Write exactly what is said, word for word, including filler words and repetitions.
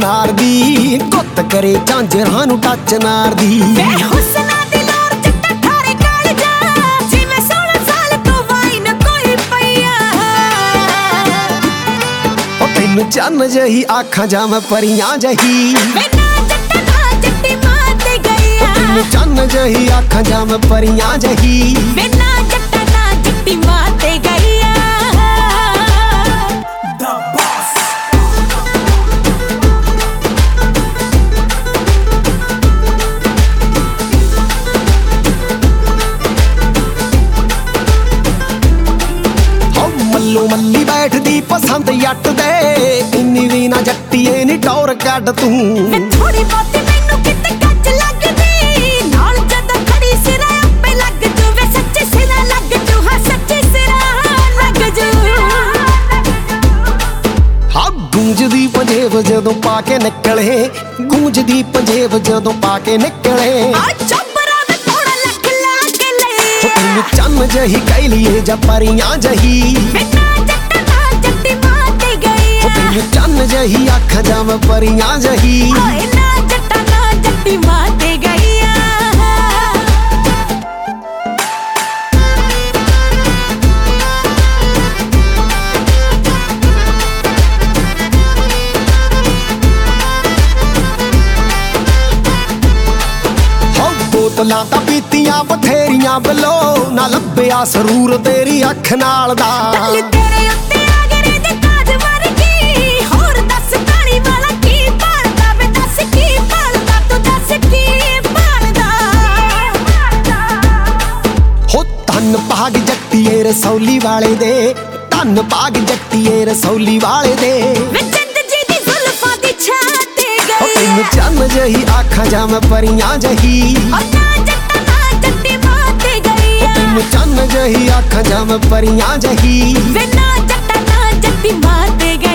ਚਨਾਰ ਦੀ ਗੁੱਤ ਕਰੇ ਝਾਂਜਰਾਂ ਨੂੰ ਟੱਚ ਨਾਰ ਦੀ ਵੇ ਹੁਸਨਾ ਦੀ ਲੋਰ ਚਿੱਟਾ ਠਾਰੇ ਕਾਲ ਜਾ ਜਿਵੇਂ ਸੋਲਾਂ ਸਾਲ ਤੋਂ ਵਾਈ ਨਾ ਕੋਈ ਪਈਆ ਉਹ ਤੈਨੂੰ ਚੰਨ ਜਹੀ ਆਖਾਂ ਜਾਂ ਮੈਂ ਪਰੀਆਂ ਜਹੀ ਵੇ ਨਾ ਜੱਟਾ ਨਾ ਜੱਟੀ ਮਾਂ ਤੇ ਗਈਆ ਤੈਨੂੰ ਚੰਨ ਜਹੀ ਆਖਾਂ ਜਾਂ ਮੈਂ ਪਰੀਆਂ ਜਹੀ ਵੇ ਨਾ ਜੱਟਾ ਨਾ ਜੱਟੀ ਮਾਂ ਤੇ ਗਈਆ ਮੱਲੋ ਮੱਲੀ ਬੈਠਦੀ ਪਸੰਦ ਜੱਟ ਦੇ ਇੰਨੀ ਵੀ ਨਾ ਜੱਟੀਏ ਨੀ ਟੌਰ ਕੱਢ ਤੂੰ ਵੇ ਥੋੜੀ ਬਹੁਤੀ ਮੈਨੂੰ ਕਿਤੇ ਕੱਚ ਲੱਗਦੀ ਨਾਲ ਜਦੋਂ ਖੜੀ ਸਿਰਾ ਆਪੇ ਲੱਗ ਜੂ ਵੇ ਸੱਚੇ ਸਿਰਾ ਲੱਗ ਜੂ ਹਾਂ ਸੱਚੇ ਸਿਰਾ ਲੱਗ ਜੂ ਹਾਂ ਗੂੰਜਦੀ ਪੰਜੇਬ ਜਦੋਂ ਪਾ ਕੇ ਨਿਕਲੇ ਗੂੰਜਦੀ ਪੰਜੇਬ ਜਦੋਂ ਪਾ ਕੇ ਨਿਕਲੇ ਆ ਚੋਬਰਾ ਵੇ ਥੋੜਾ ਲੱਖ ਲਾ ਕੇ ਲੈ ਤੈਨੂੰ ਚੰਨ ਜਹੀ ਕਹਿ ਲਈਏ ਜਾਂ ਪਰੀਆਂ ਜਹੀ ਵੇ ਨਾ ਜੱਟਾ ਨਾ ਜੱਟੀ ਮਾਂ ਤੇ ਗਈਆ ਤੈਨੂੰ ਚੰਨ ਜਹੀ ਆਖਾਂ ਜਾਂ ਮੈਂ ਪਰੀਆਂ ਜਹੀ ਓਏ ਨਾ ਜੱਟਾ ਨਾ ਜੱਟੀ ਮਾਂ ਤੇ ਗਈਆ ਬੋਤਲਾਂ ਤਾਂ ਪੀਤੀਆਂ ਬਥੇਰੀਆਂ ਬਲੋ ਨਾ ਲੱਭਿਆ ਸਰੂਰ ਤੇਰੀ ਅੱਖ ਨਾਲ ਦਾ ਗੱਲ ਤੇਰੇ ਉੱਤੇ ਆਗਰੇ ਦੇ ਤਾਜ ਵਰਗੀ ਹੋਰ ਦੱਸ ਕਾਲੀ ਵਾਲਾ ਕੀ ਭਾਲਦਾ ਵੇ ਦੱਸ ਕੀ ਭਾਲਦਾ ਤੂੰ ਦੱਸ ਕੀ ਭਾਲਦਾ ਹੋ ਧੰਨ ਭਾਗ ਜੱਟੀਏ ਰਸੌਲੀ ਵਾਲੇ ਦੇ ਧੰਨ ਭਾਗ ਜੱਟੀਏ ਰਸੌਲੀ ਵਾਲੇ ਦੇ ਵੇ ਜਿੰਦ ਜੀ ਦੀ ਜ਼ੁਲਫਾਂ ਦੀ ਛਾਂ ਤੇ ਹੋ ਗਈ ਤੈਨੂੰ ਚੰਨ ਜਹੀ ਆਖਾਂ ਜਾਂ ਮੈਂ ਪਰੀਆਂ ਜਹੀ ਓ ਨਾ ਜੱਟਾ ਨਾ ਜੱਟੀ ਮਾਂ ਤੇ ਗਈ ਤੈਨੂੰ ਚੰਨ ਜਹੀ ਆਖਾਂ ਜਾਂ ਮੈਂ ਪਰੀਆਂ ਜਹੀ ਵੇ ਨਾ ਜੱਟਾ ਨਾ ਜੱਟੀ ਮਾਂ ਤੇ ਗਈ